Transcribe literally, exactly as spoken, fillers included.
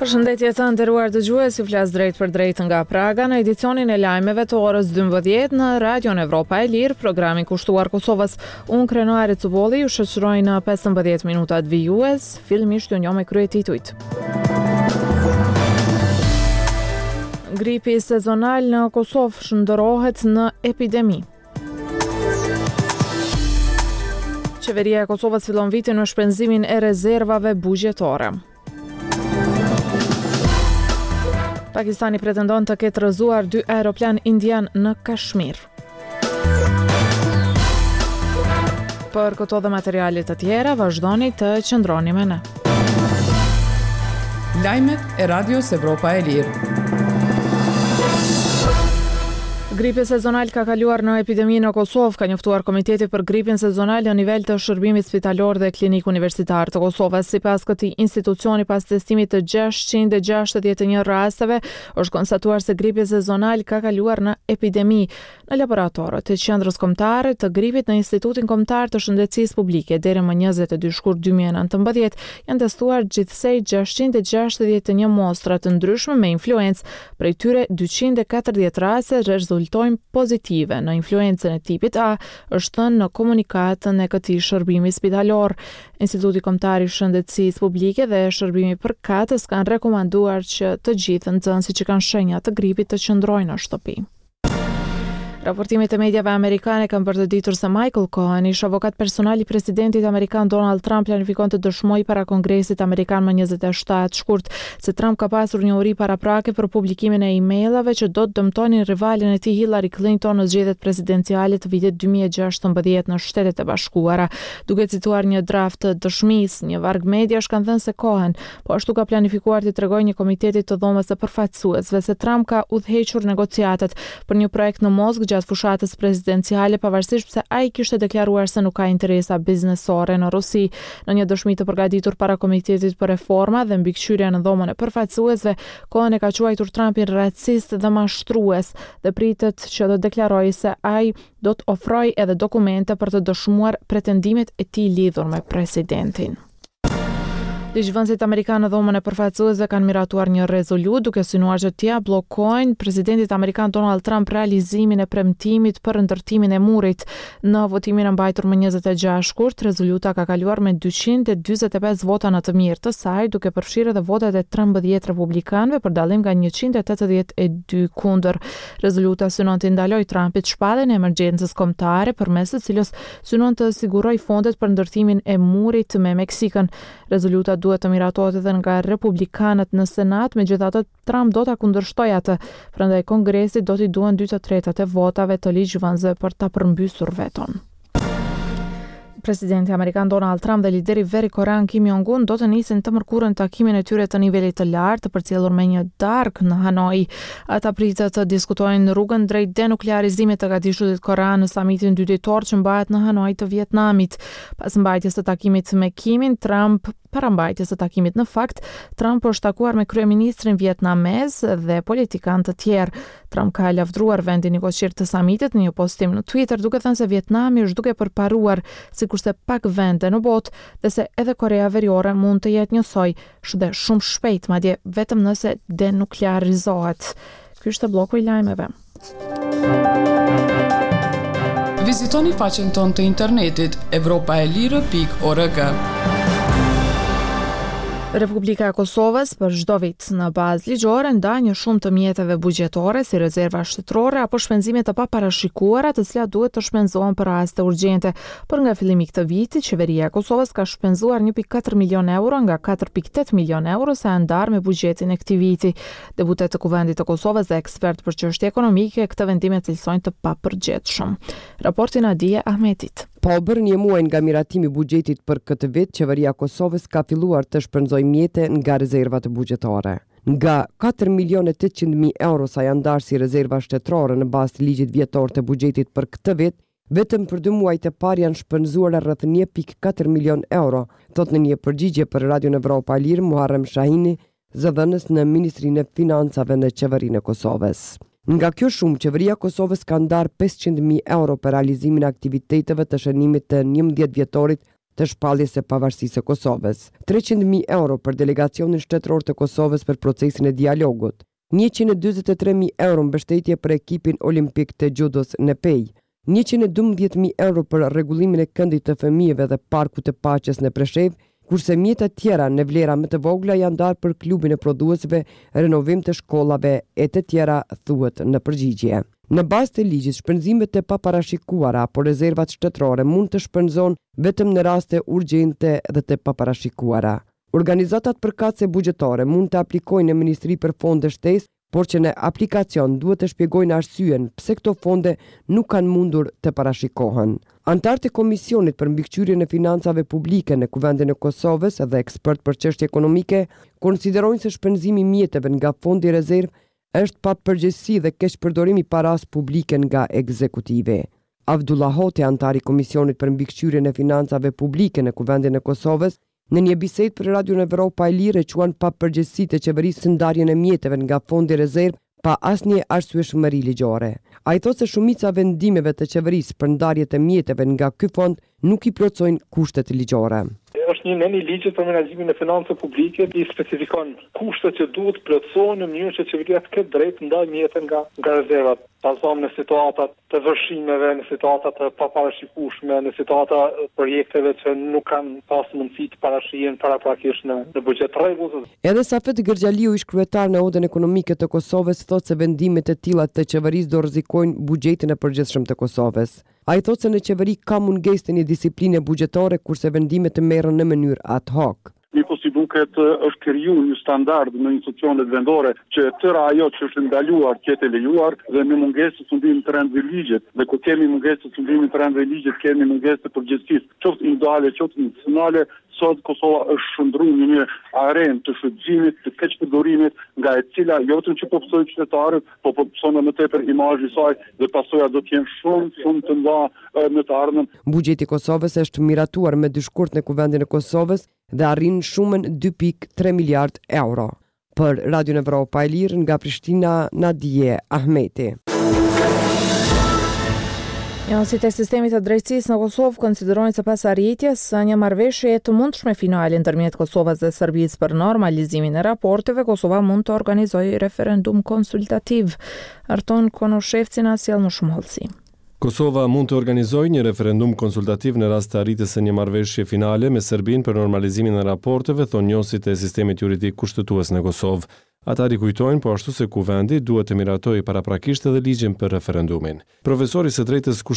Përshëndetje të nderuar dëgjues, ju flas drejt për drejt nga Praga në edicionin e lajmeve të orës dymbëdhjetë në Radion Evropa e Lirë, programi kushtuar Kosovës. Unë Krenari Cubolli ju shoqëroj në pesëmbëdhjetë minutat vijues, fillimisht ju njoh me kryetitujt. Gripi sezonal në Kosovë shndërrohet në epidemi. Qeveria e Kosovës fillon vitin me shpenzimin e rezervave buxhetore. Pakistani pretendon të ketë rrëzuar dy aeroplan indian në Kashmir. Për këto dhe materialet të tjera, vazhdoni të qëndroni me ne. Lajmet e Radios Evropa e Lirë. Gripi sezonal ka kaluar në epidemi në Kosovë, ka njoftuar Komiteti për gripin sezonal në nivel të shërbimit spitalor dhe klinik universitar të Kosovës. Sipas këtij institucioni, pas testimit të gjashtëqind e gjashtëdhjetë e një rasteve, është konstatuar se gripi sezonal ka kaluar në epidemi. Në laboratorët të Qendrës Kombëtare të Gripit në Institutin Kombëtar të Shëndetësisë Publike deri më njëzet e dy shkurt dy mijë e nëntëmbëdhjetë janë testuar gjithsej gjashtëqind e gjashtëdhjetë e një mostra të ndryshme me influencë, prej tyre dyqind e katërdhjetë raste rezultojnë pozitive në influencën e tipit A, është thënë në komunikatën e këtij shërbimi spitalor. Instituti Kombëtar i Shëndetësisë Publike dhe Shërbimi Përkatës kanë rekomanduar që të gjithë nxënësit që kanë shenja të gripit të qëndrojnë në shtëpi. Raportimet e mediave amerikane kanë përdoditur se Michael Cohen, ish avokat personal i presidentit amerikan Donald Trump, planifikon të dëshmojë para Kongresit amerikan më njëzet e shtatë shkurt se Trump ka pasur një uri paraprake për publikimin e emailave që do të dëmtonin rivalin e tij Hillary Clinton në zgjedhjet presidenciale të vitit dy mijë e gjashtëmbëdhjetë në Shtetet e Bashkuara. Duke cituar një draft të dëshmisë, një varg mediash kanë thënë se Cohen po ashtu ka planifikuar të tregojë një komiteti të dhomës së përfaqësuesve se Trump ka udhëhequr negociatat për një projekt në Moskë gjatë fushatës presidenciale, pavarësisht pse ai kishte deklaruar se nuk ka interesa biznesore në Rusi. Në një dëshmi të përgatitur para Komitetit për Reforma dhe mbikëqyrje në dhomën e përfaqësuesve, Cohen e ka quajtur Trumpin racist dhe mashtrues dhe pritet që do deklarojë se ai do të ofrojë edhe dokumente për të dëshmuar pretendimet e tij lidhur me presidentin. Ligjvënësit amerikanë në dhomën e përfaqësuesve kanë miratuar një rezolutë duke synuar që t'ia bllokojnë presidentit amerikan Donald Trump realizimin e premtimit për ndërtimin e murit. Në votimin e mbajtur më njëzet e gjashtë shkurt, rezoluta ka kaluar me dyqind e dyzet e pesë vota në të mirë të saj, duke përfshirë edhe votat e trembëdhjetë republikanëve për dallim nga njëqind e tetëdhjetë e dy kundër. Rezoluta synon të ndalojë Trumpit shpalljen e emergjencës kombëtare, përmes së cilës synon të sigurojë fondet për ndërtimin e murit me Meksikën. Rezoluta duhet të miratohet edhe nga republikanët në Senat, megjithatë Trump do ta kundërshtojë atë, prandaj Kongresi do t'i duan dy të tretat e votave të ligjvënësve për ta përmbysur veton. Presidenti amerikan Donald Trump dhe lideri Veri Korean Kim Jong-un do të nisin të mërkurën takimin e tyre të nivelit të lartë të përcjellur me një darkë në Hanoi. Ata pritet të diskutojnë rrugën drejt denuklearizimit të gatishullit korean në samitin dy ditor që mbahet në Hanoi të Vietnamit. Pas mbajtjes së takimit me Kimin, Trump Para mbajtjes së takimit në fakt, Trump është takuar me kryeministrin vietnamez dhe politikanë të tjerë. Trump ka lavdruar vendin negocier të samitit në një postim në Twitter, duke thënë se Vietnami është duke përparuar sikurse pak vende në botë dhe se edhe Korea Veriore mund të jetë njësoj, dhe shumë shpejt, madje vetëm nëse denuklearizohet. Ky është bloku i lajmeve. Vizitoni faqen tonë të internetit evropaelire pikë org. Republika e Kosovës për çdo vit në bazë ligjore ndan një shumë të mjeteve buxhetore si rezerva shtetërore apo shpenzime të paparashikuara të cilat duhet të shpenzohen për raste urgjente. Por nga fillimi i këtij viti, qeveria e Kosovës ka shpenzuar një pikë katër milion euro nga katër pikë tetë milion euro sa e ndarë me buxhetin e këtij viti. Deputet të Kuvendit të Kosovës dhe ekspert për çështje ekonomike këtë vendim e cilësojnë të papërgjetshëm. Raporti Nadia Ahmetit. Pa u bërë një muaj nga miratimi i buxhetit për këtë vit, qeveria e Kosovës ka filluar të shpenzojë mjete nga rezervat buxhetare. Nga katër milion e tetëqind mijë euro sa janë ndarë si rezerva shtetërore në bazë të ligjit vjetor të buxhetit për këtë vit, vetëm për dy muajt e parë janë shpenzuar rreth një pikë katër milion euro, thot në një përgjigje për Radion Evropa Lirë Muharrem Shahini, zëdhënës në Ministrinë e Financave në qeverinë e Kosovës. Nga kjo shumë, qeveria e Kosovës ka ndarë pesëqind mijë euro për realizimin e aktiviteteve të shënimit të njëmbëdhjetë vjetorit të shpalljes së pavarësisë së Kosovës, treqind mijë euro për delegacionin shtetëror të Kosovës për procesin e dialogut, njëqind e dyzet e tre mijë euro mbështetje për ekipin olimpik të judos në Pej, njëqind e dymbëdhjetë mijë euro për rregullimin e këndit të fëmijëve dhe parkut të paqes në Preshev, kurse mjete tjera në vlera më të vogla janë darë për klubin e prodhuesve, renovim të shkollave e të tjera, thuhet në përgjigje. Në bazë të ligjit, shpenzimet e paparashikuara apo rezervat shtetërore mund të shpenzon vetëm në raste urgjente dhe të paparashikuara. Organizatat përkatëse buxhetore mund të aplikojnë në Ministri për Fonde Shtesë, por që në aplikacion duhet të shpjegojnë arsyeën pse këto fonde nuk kanë mundur të parashikohen. Antarët e Komisionit për mbikëqyrjen e financave publike në Kuvendin e Kosovës dhe ekspert për çështje ekonomike konsiderojnë se shpenzimi i mjeteve nga fondi rezerv është pa përgjegjësi dhe keq përdorim i paras publike nga ekzekutive. Abdullah Hoti, antar i Komisionit për mbikëqyrjen e financave publike në Kuvendin e Kosovës, në një bisedë për Radio Evropa e Lirë quan pa përgjegjësi të qeverisë së ndarjen e mjeteve nga fondi rezerv pa asnjë arsyeshmëri ligjore. Ai thotë se shumica vendimeve të qeverisë për ndarjet e mjeteve nga ky fond nuk i plotësojnë kushtet ligjore. Është një nen i ligjit për menaxhimin e financave publike i specifikon kushtet që duhet plotësohen në mënyrë që qeveria të ketë drejt ndaj mjeteve nga nga rezervat, pasom në situatat të vëshimeve, në situatat të paparashikueshme, në situata projekteve që nuk kanë pas mundësi të parashihen paraprakisht në, në buxhet rregull. Edhe Safet Gërxhaliu, ish kryetar në Odën Ekonomike të Kosovës, thotë se vendimet e tilla të qeverisë do rrezikojnë buxhetin e përgjithshëm të Kosovës. Ai thotë se në qeveri ka mungesë të një disipline buxhetore kurse vendimet të merren në mënyrë ad hoc. Miko si duket është kriju një standard në institucionet vendore që tëra ajo që është ndaluar ketë lejuar dhe me mungesë të fundimit të rendve ligjit. Dhe ku kemi mungesë të fundimit të rendve ligjit, kemi mungesë të përgjegjësisë, qoftë individuale, qoftë nacionale. Sot Kosova është shndruar në një arenë të shfrytëzimit, të keqpërdorimit, nga e cila jo vetëm që po pësoj qytetarët, po po pëson më tepër imazhi i saj dhe pasojat do të jenë shumë shumë të mëdha në të ardhmen. Buxheti i Kosovës është miratuar me dy shkurt në Kuvendin e Kosovës dhe arrin shumën dy pikë tre miliard euro. Për Radio Evropa e Lirë nga Prishtina, Nadije Ahmeti. Njësit e sistemit të drejtësisë në Kosovë konsiderojnë se pas arritjes së një marrëveshje të mundshme finale ndërmjet Kosovës dhe Serbisë për normalizimin e raporteve, Kosova mund të organizojë referendum konsultativ. Arton Konoshevci na sjell më shumë hollësi. Kosova mund të organizojë një referendum konsultativ në rast të arritjes së një marrëveshje finale me Serbinë për normalizimin e raporteve, thonë njësit e sistemit juridik kushtetues në Kosovë. Ata rikujtojnë po ashtu se kuvendi duhet të miratojë paraprakisht edhe ligjin për referendumin. Profesori së drejtës